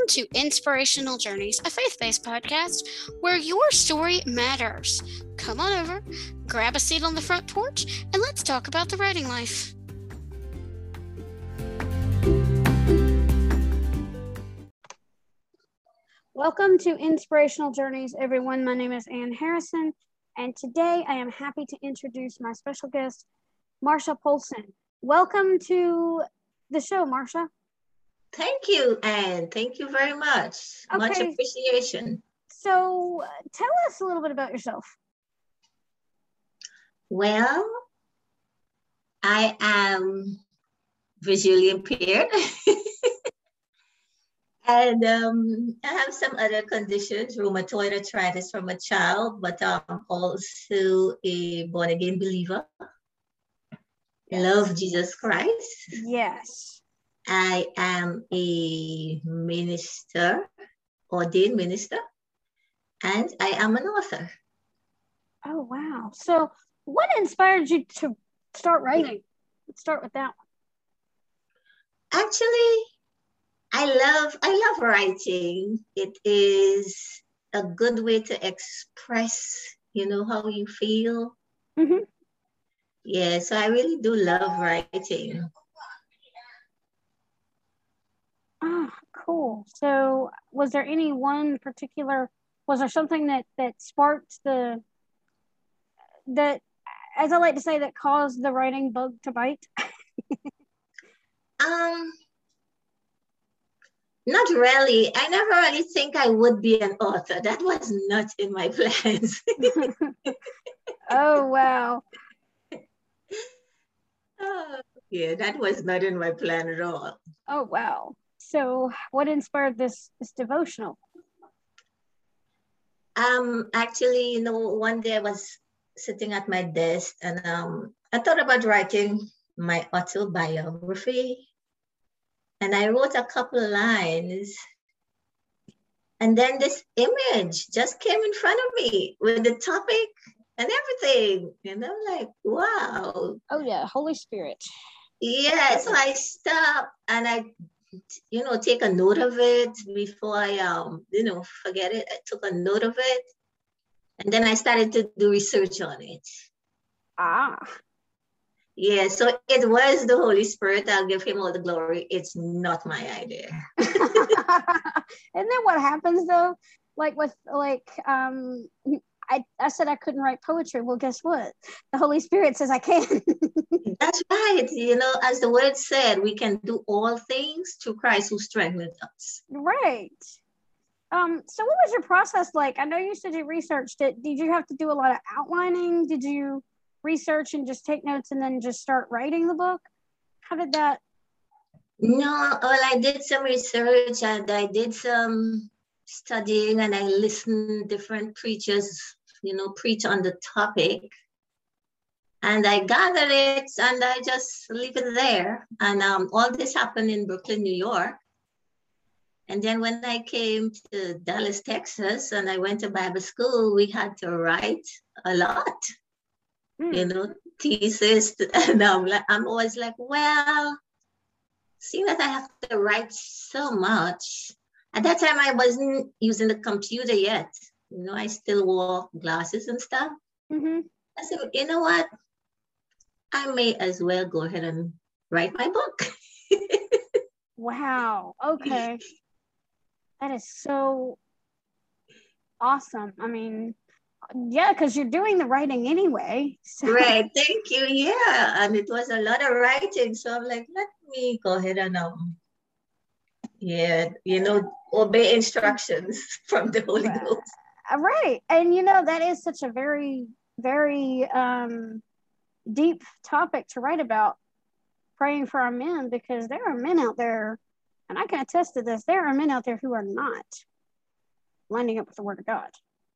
to Inspirational Journeys, a faith-based podcast where your story matters. Come on over, grab a seat on the front porch, and let's talk about the writing life. Welcome to Inspirational Journeys, everyone. My name is Ann Harrison, and today I am happy to introduce my special guest, Marsha Poulsen. Welcome to the show, Marsha. Thank you, Anne. Thank you very much. Okay. Much appreciation. So tell us a little bit about yourself. Well, I am visually impaired. And I have some other conditions, rheumatoid arthritis from a child, but I'm also a born-again believer. Yes. Love Jesus Christ. Yes. I am a minister, ordained minister, and I am an author. Oh, wow. So what inspired you to start writing? Let's start with that one. Actually, I love writing. It is a good way to express, how you feel. Mm-hmm. Yeah, so I really do love writing. Ah, cool. So was there any one particular, was there something that sparked that, as I like to say, that caused the writing bug to bite? Not really. I never really think I would be an author. That was not in my plans. Oh, wow. Oh, yeah, that was not in my plan at all. Oh, wow. So what inspired this devotional? Actually, one day I was sitting at my desk and I thought about writing my autobiography. And I wrote a couple of lines. And then this image just came in front of me with the topic and everything. And I'm like, wow. Oh, yeah, Holy Spirit. Yeah, so I stopped and I, take a note of it before I, forget it. I took a note of it. And then I started to do research on it. Ah. Yeah, so it was the Holy Spirit. I'll give him all the glory. It's not my idea. Isn't that what happens though? I said I couldn't write poetry. Well, guess what? The Holy Spirit says I can. That's right. As the word said, we can do all things through Christ who strengthens us. Right. So what was your process like? I know you said you researched it. Did you have to do a lot of outlining? Did you research and just take notes and then just start writing the book? How did that? No, well, I did some research and I did some studying and I listened different preachers, preach on the topic. And I gathered it and I just leave it there. And all this happened in Brooklyn, New York. And then when I came to Dallas, Texas, and I went to Bible school, we had to write a lot. Thesis. And I'm always like, well, seeing that I have to write so much. At that time, I wasn't using the computer yet. I still wore glasses and stuff. Mm-hmm. I said, you know what? I may as well go ahead and write my book. Wow. Okay. That is so awesome. I mean, yeah, because you're doing the writing anyway. So. Right. Thank you. Yeah. And it was a lot of writing. So I'm like, let me go ahead and obey instructions from the Holy Ghost. Right. And that is such a very, very deep topic to write about, praying for our men, because there are men out there, and I can attest to this, there are men out there who are not lining up with the Word of God.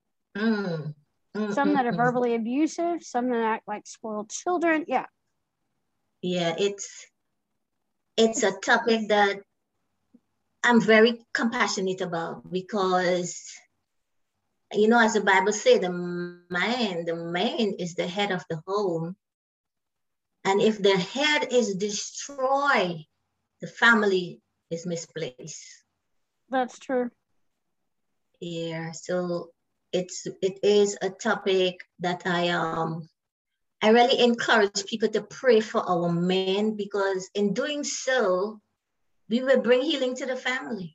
Some that are verbally abusive, some that act like spoiled children. Yeah. Yeah, it's a topic that I'm very compassionate about because, as the Bible says, the man is the head of the home. And if the head is destroyed, the family is misplaced. That's true. Yeah, so it is a topic that I really encourage people to pray for our men, because in doing so, we will bring healing to the family.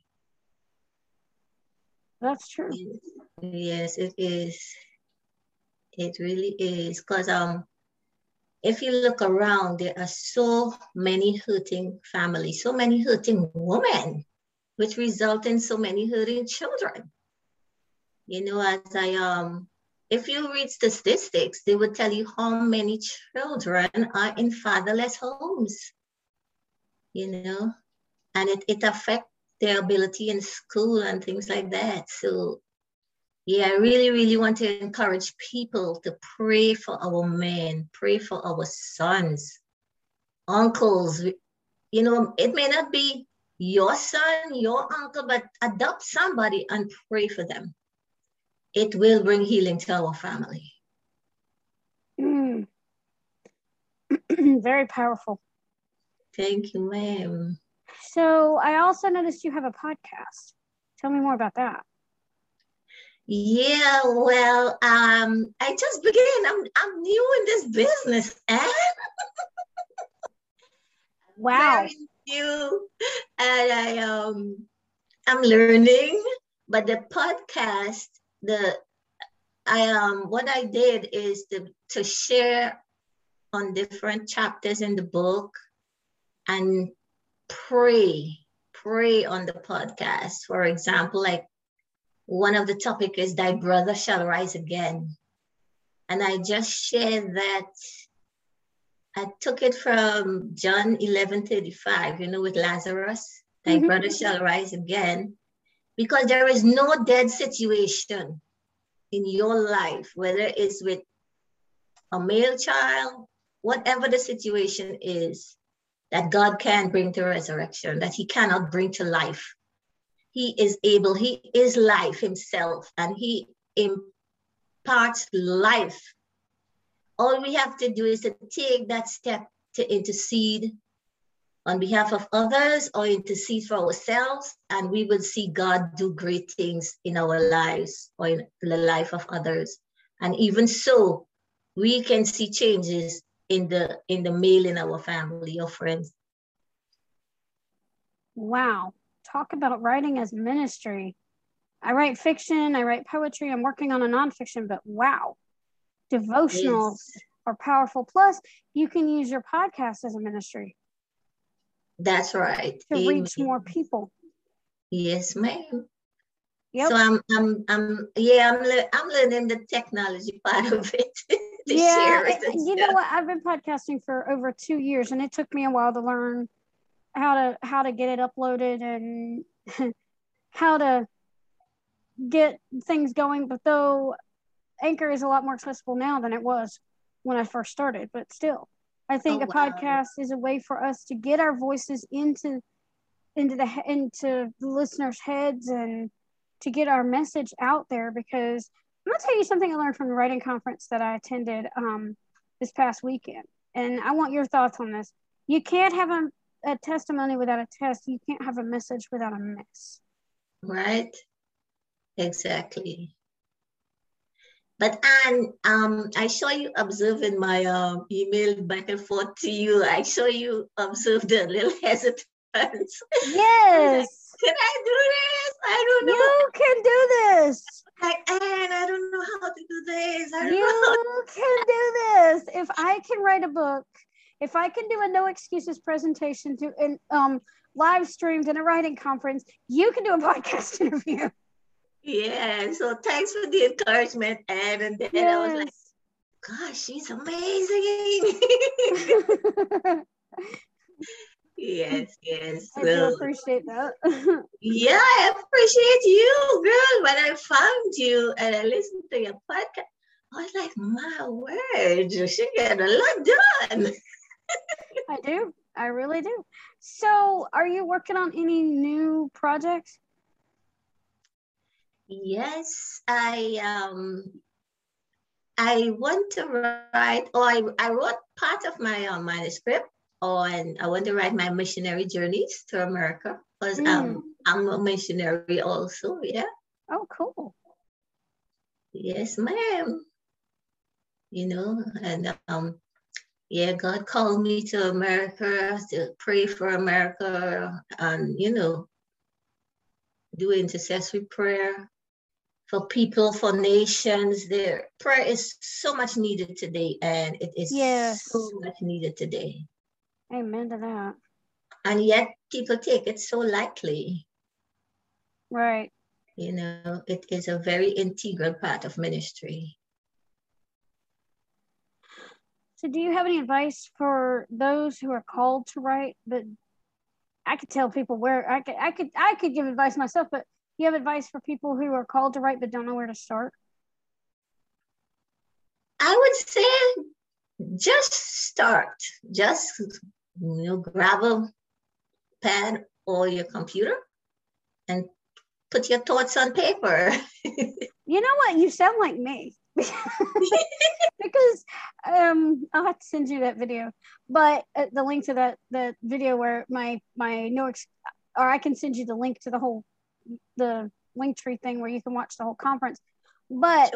That's true. Yes, it is. It really is. Because if you look around, there are so many hurting families, so many hurting women, which result in so many hurting children. You know, if you read statistics, they would tell you how many children are in fatherless homes, you know, and it affects their ability in school and things like that. So yeah, I really, really want to encourage people to pray for our men, pray for our sons, uncles. You know, it may not be your son, your uncle, but adopt somebody and pray for them. It will bring healing to our family. Very powerful. Thank you, ma'am. So I also noticed you have a podcast. Tell me more about that. Yeah, well, I just began. I'm new in this business, and wow, very new, and I'm learning. But the podcast, what I did is to share on different chapters in the book and pray on the podcast. For example, like one of the topic is thy brother shall rise again. And I just shared that. I took it from John 11:35, you know, with Lazarus, thy brother shall rise again. Because there is no dead situation in your life, whether it's with a male child, whatever the situation is, that God can bring to resurrection, that he cannot bring to life. He is able, he is life himself, and he imparts life. All we have to do is to take that step to intercede on behalf of others or intercede for ourselves, and we will see God do great things in our lives or in the life of others. And even so, we can see changes in the male in our family or friends. Wow. Talk about writing as ministry. I write fiction, I write poetry, I'm working on a nonfiction, but wow, devotionals are powerful. Plus, you can use your podcast as a ministry. That's right. To reach more people. Yes, ma'am. Yep. So I'm learning the technology part of it. You know what? I've been podcasting for over 2 years, and it took me a while to learn how to get it uploaded and how to get things going. But though Anchor is a lot more accessible now than it was when I first started, but still, I think a podcast is a way for us to get our voices into the listeners' heads and to get our message out there. Because I'm gonna tell you something I learned from the writing conference that I attended this past weekend, and I want your thoughts on this. You can't have a testimony without a test. You can't have a message without a mess. Right. Exactly. But Anne, I saw you observing my email back and forth to you. I saw you observe the little hesitance. Yes. Can I do this? I don't know. You can do this. Like, Anne, I don't know how to do this. You can do this. If I can write a book, if I can do a no excuses presentation to live streamed in a writing conference, you can do a podcast interview. Yeah, so thanks for the encouragement, Anne. And then I was like, gosh, she's amazing. Yes. I do appreciate that. Yeah, I appreciate you, girl. When I found you and I listened to your podcast, I was like, my word, she got a lot done. I do. I really do. So, are you working on any new projects? Yes, I want to write, or I wrote part of my manuscript on, I want to write my missionary journeys to America. because I'm a missionary also. Yeah. Oh, cool. Yes, ma'am. You know, and yeah, God called me to America to pray for America and, you know, do intercessory prayer for people, for nations. Their prayer is so much needed today, and it is so much needed today. Amen to that. And yet people take it so lightly. Right. You know, it is a very integral part of ministry. So do you have any advice for those who are called to write? But I could tell people where I could give advice myself, but you have advice for people who are called to write but don't know where to start? I would say just start. Just, you know, grab a pad or your computer and put your thoughts on paper. You know what? You sound like me. Because I'll have to send you that video, but the link to that video where my or I can send you the link to the Linktree thing where you can watch the whole conference. But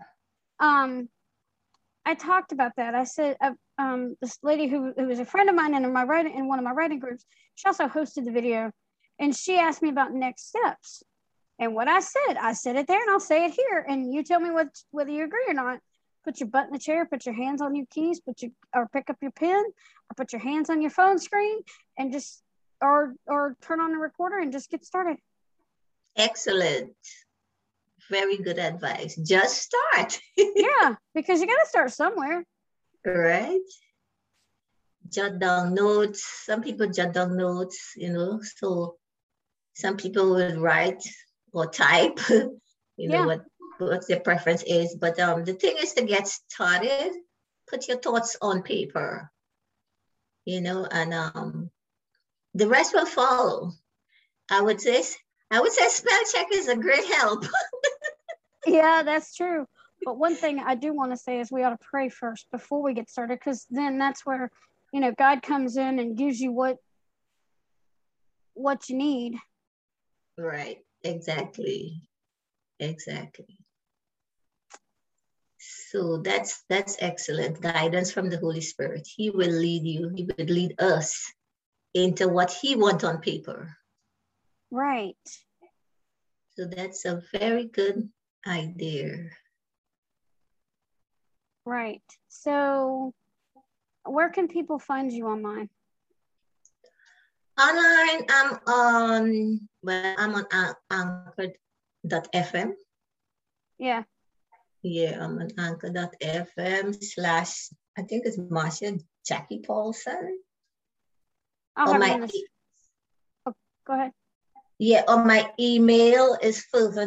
I talked about that. I said this lady who was a friend of mine in one of my writing groups, she also hosted the video, and she asked me about next steps. And what I said it there, and I'll say it here, and you tell me whether you agree or not. Put your butt in the chair, put your hands on your keys, or pick up your pen, or put your hands on your phone screen, and just or turn on the recorder and just get started. Excellent. Very good advice. Just start. Yeah, because you got to start somewhere. Right. Jot down notes. Some people jot down notes, you know, so some people will write or type, you know, what their preference is. But the thing is to get started, put your thoughts on paper, you know, and the rest will follow. I would say spell check is a great help. Yeah, that's true. But one thing I do want to say is we ought to pray first before we get started, because then that's where, you know, God comes in and gives you what you need. Right. Exactly. So that's excellent guidance from the Holy Spirit. He will lead you. He will lead us into what he wants on paper. Right. So that's a very good idea. Right. So where can people find you online? Online, I'm on Anchor.fm. Yeah. Yeah, I'm on Anchor.fm / I think it's Marcia Jackie Paulson. I'll have it in this. Oh, go ahead. Yeah, on my email is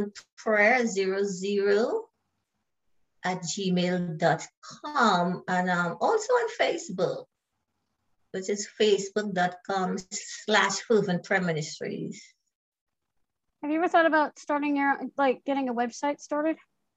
ferventprayer00@gmail.com, and I'm also on Facebook, which is facebook.com/ferventprayerministries. Have you ever thought about starting getting a website started?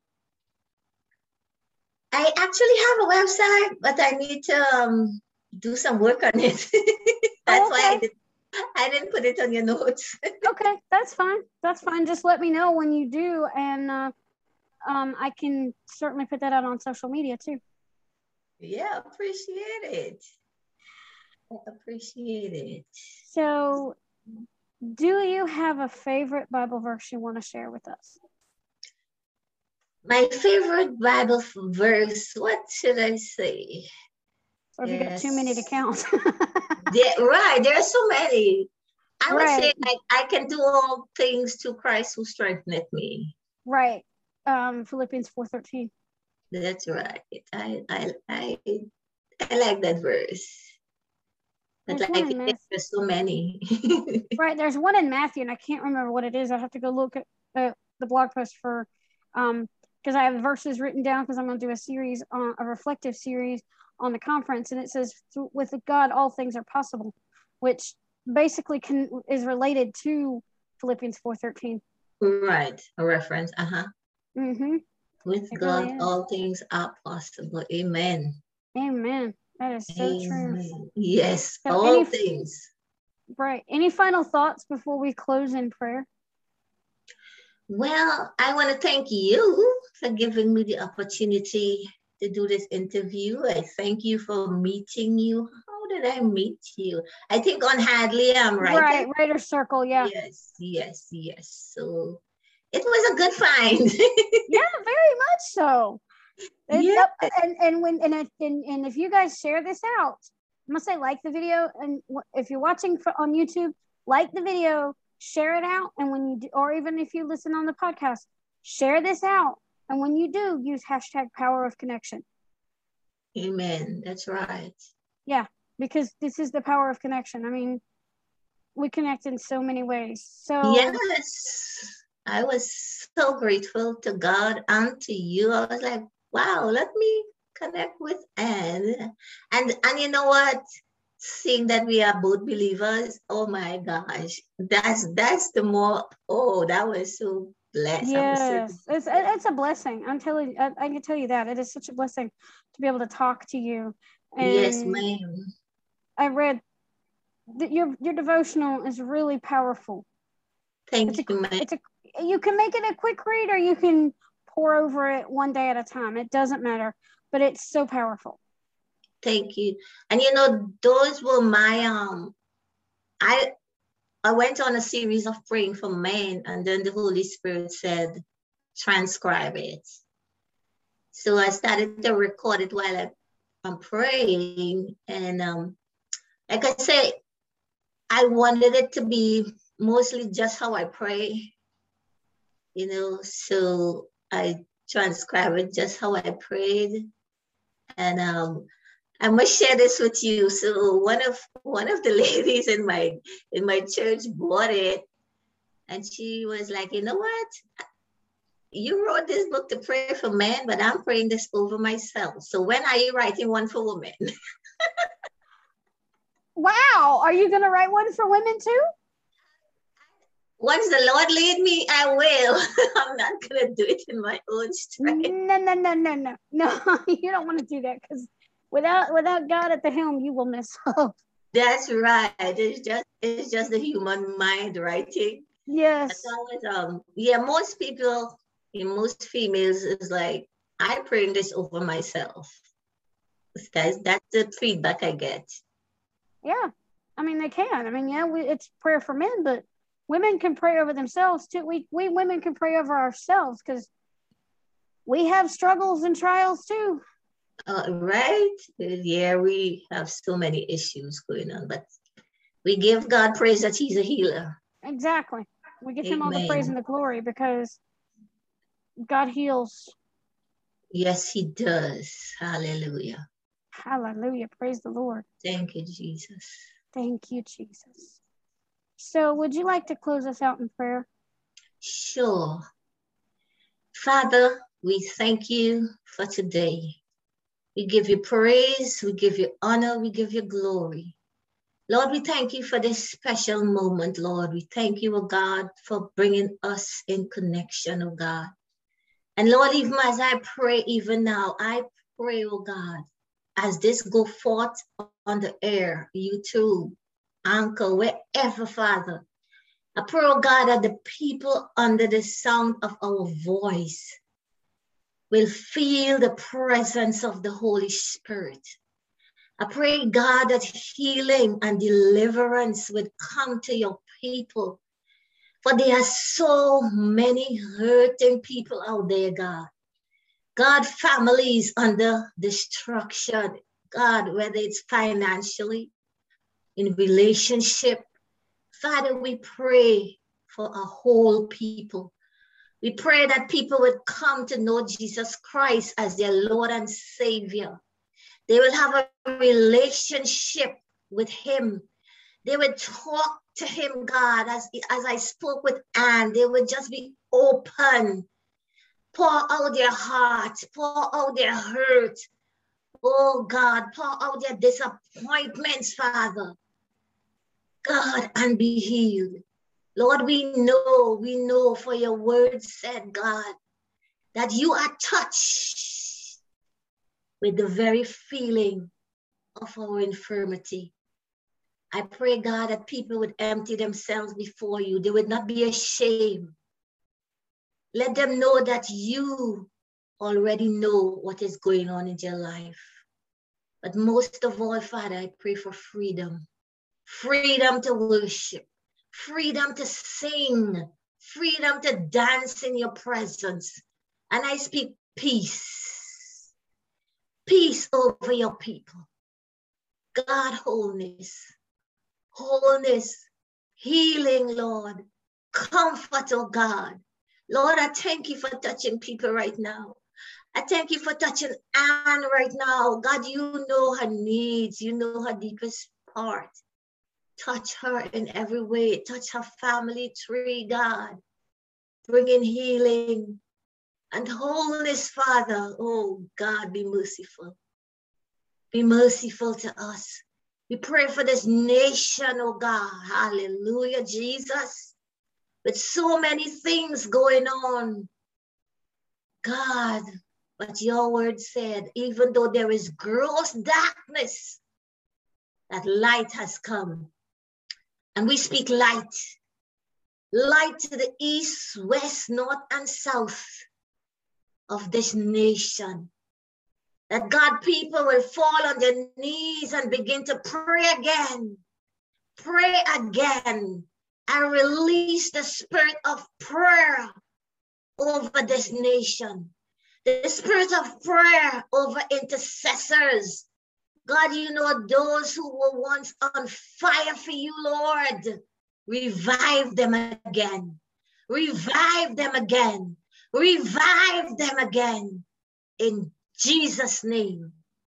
I actually have a website, but I need to do some work on it. That's why I didn't put it on your notes. Okay, that's fine. That's fine. Just let me know when you do, and I can certainly put that out on social media too. Yeah, appreciate it. So, do you have a favorite Bible verse you want to share with us? My favorite Bible verse, what should I say? Or have you got too many to count? Right, there are so many. I would say I can do all things through Christ who strengtheneth me. Right. Philippians 4:13. That's right. I like that verse. But there's so many. Right. There's one in Matthew, and I can't remember what it is. I have to go look at the blog post for because I have verses written down, because I'm going to do a reflective series on the conference, and it says, with God all things are possible, which basically is related to Philippians 4:13. Right, a reference. Mm-hmm. With God all things are possible. Amen. That is so true. Yes, all things. Right. Any final thoughts before we close in prayer? Well, I want to thank you for giving me the opportunity to do this interview. I thank you for meeting you. How did I meet you? I think on Hadley, I'm right. Right, Writer Circle, yeah. Yes. So it was a good find. Yeah, very much so. Yeah. And if you guys share this out, I'm gonna say like the video, and if you're watching on YouTube, like the video, share it out, and when you do, or even if you listen on the podcast, share this out, and when you do, use hashtag Power of Connection. Amen. That's right. Yeah, because this is the power of connection. I mean, we connect in so many ways. So yes, I was so grateful to God and to you. I was like, wow, let me connect with Anne. And you know what? Seeing that we are both believers, oh my gosh, that's the more, oh, that was so blessed. Yes, it's a blessing. I'm telling you, I can tell you that it is such a blessing to be able to talk to you. And yes, ma'am. I read that your devotional is really powerful. Thank you, ma'am. You can make it a quick read, or you can pour over it one day at a time. It doesn't matter, but it's so powerful. Thank you. And you know, those were my I went on a series of praying for men, and then the Holy Spirit said, transcribe it. So I started to record it while I'm praying. And like I say, I wanted it to be mostly just how I pray, you know, so I transcribed it just how I prayed. And I must share this with you. So one of the ladies in my church bought it, and she was like, you know what? You wrote this book to pray for men, but I'm praying this over myself. So when are you writing one for women? Wow. Are you going to write one for women too? Once the Lord lead me, I will. I'm not going to do it in my own strength. No. You don't want to do that, because without God at the helm, you will mess up. That's right. It's just the human mind writing. Yes. Most people, most females is like, I'm praying this over myself. That's the feedback I get. Yeah. I mean, they can. I mean, yeah, it's prayer for men, but women can pray over themselves too. We women can pray over ourselves, because we have struggles and trials too. Right? Yeah, we have so many issues going on, but we give God praise that He's a healer. Exactly. We give Him all the praise and the glory, because God heals. Yes, He does. Hallelujah. Hallelujah. Praise the Lord. Thank you, Jesus. Thank you, Jesus. So would you like to close us out in prayer? Sure. Father, we thank you for today. We give you praise, we give you honor, we give you glory. Lord, we thank you for this special moment, Lord. We thank you, oh God, for bringing us in connection, oh God. And Lord, even as I pray even now, I pray, oh God, as this go forth on the air, YouTube, Anchor, wherever, Father, I pray, oh God, that the people under the sound of our voice will feel the presence of the Holy Spirit. I pray, God, that healing and deliverance would come to your people. For there are so many hurting people out there, God. God, families under destruction. God, whether it's financially, in relationship. Father, we pray for a whole people. We pray that people would come to know Jesus Christ as their Lord and Savior. They will have a relationship with Him. They would talk to Him, God, as I spoke with Anne. They would just be open, pour out their hearts, pour out their hurt. Oh, God, pour out their disappointments, Father. God, and be healed. Lord, we know for your word said, God, that you are touched with the very feeling of our infirmity. I pray, God, that people would empty themselves before you. They would not be ashamed. Let them know that you already know what is going on in their life. But most of all, Father, I pray for freedom. Freedom to worship. Freedom to sing. Freedom to dance in your presence. And I speak peace. Peace over your people. God, wholeness. Wholeness. Healing, Lord. Comfort, oh God. Lord, I thank you for touching people right now. I thank you for touching Anne right now. God, you know her needs. You know her deepest part. Touch her in every way. Touch her family tree, God. Bring in healing and wholeness, Father. Oh, God, be merciful. Be merciful to us. We pray for this nation, oh God. Hallelujah, Jesus. With so many things going on. God, but your word said, even though there is gross darkness, that light has come. And we speak light. Light to the east, west, north, and south of this nation. That God, people will fall on their knees and begin to pray again. Pray again. And release the spirit of prayer over this nation. The spirit of prayer over intercessors. God, you know those who were once on fire for you, Lord. Revive them again. Revive them again. Revive them again. In Jesus' name.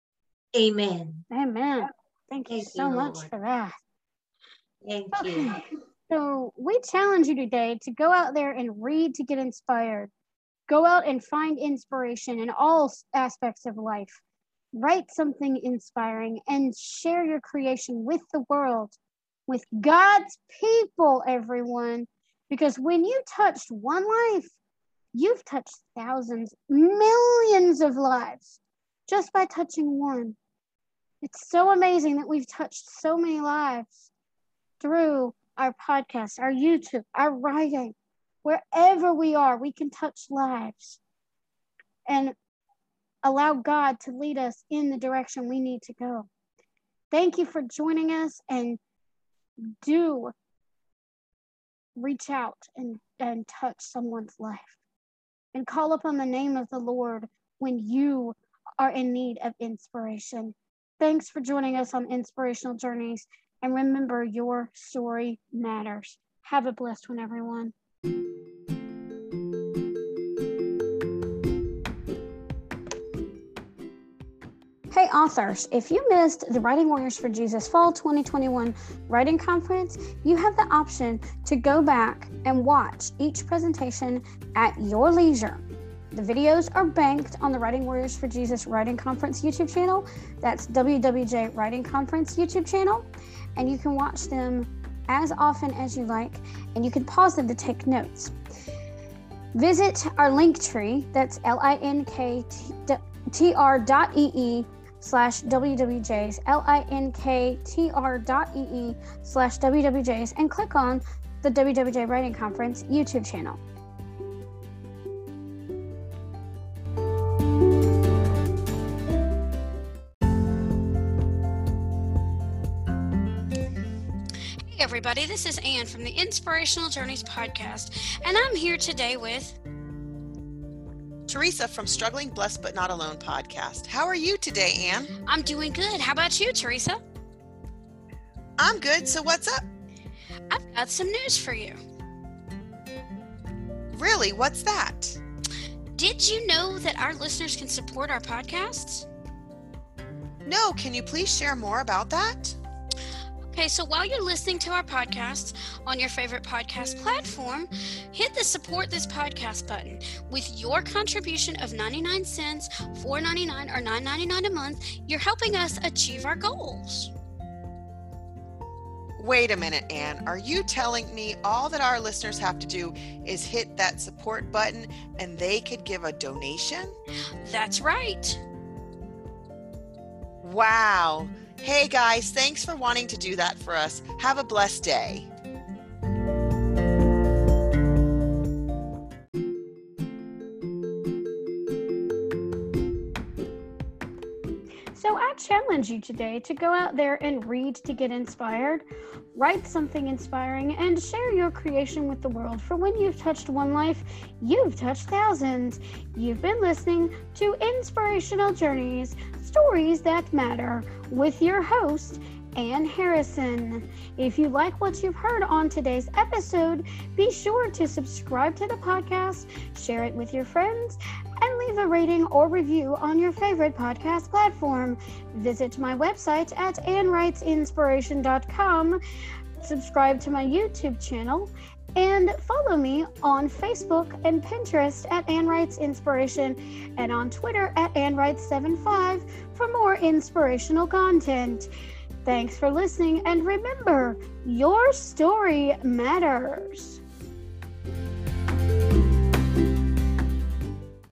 Amen. Amen. Thank you so much for that. Thank you. So we challenge you today to go out there and read to get inspired. Go out and find inspiration in all aspects of life. Write something inspiring and share your creation with the world, with God's people, everyone. Because when you touched one life, you've touched thousands, millions of lives just by touching one. It's so amazing that we've touched so many lives through our podcast, our YouTube, our writing. Wherever we are, we can touch lives and allow God to lead us in the direction we need to go. Thank you for joining us, and do reach out and touch someone's life and call upon the name of the Lord when you are in need of inspiration. Thanks for joining us on Inspirational Journeys, and remember, your story matters. Have a blessed one, everyone. Hey authors, if you missed the Writing Warriors for Jesus Fall 2021 Writing Conference, you have the option to go back and watch each presentation at your leisure. The videos are banked on the Writing Warriors for Jesus Writing Conference YouTube channel. That's WWJ Writing Conference YouTube channel. And you can watch them as often as you like, and you can pause them to take notes. Visit our link tree, that's linktr.ee/WWJs, linktr.ee/WWJs, and click on the WWJ Writing Conference YouTube channel. Hey everybody, this is Anne from the Inspirational Journeys podcast, and I'm here today with Teresa from Struggling Blessed But Not Alone podcast. How are you today, Anne? I'm doing good. How about you, Teresa? I'm good. So what's up? I've got some news for you. Really? What's that? Did you know that our listeners can support our podcasts? No. Can you please share more about that? Okay, so while you're listening to our podcasts on your favorite podcast platform, hit the Support This Podcast button. With your contribution of 99 cents, $4.99, or $9.99 a month, you're helping us achieve our goals. Wait a minute, Anne. Are you telling me all that our listeners have to do is hit that support button and they could give a donation? That's right. Wow. Hey guys, thanks for wanting to do that for us. Have a blessed day. So I challenge you today to go out there and read to get inspired, write something inspiring, and share your creation with the world. For when you've touched one life, you've touched thousands. You've been listening to Inspirational Journeys, Stories That Matter, with your host, Ann Harrison. If you like what you've heard on today's episode, be sure to subscribe to the podcast, share it with your friends, and leave a rating or review on your favorite podcast platform. Visit my website at AnnWritesInspiration.com, subscribe to my YouTube channel, and follow me on Facebook and Pinterest at Ann Writes Inspiration, and on Twitter at AnnWrites75 for more inspirational content. Thanks for listening, and remember, your story matters.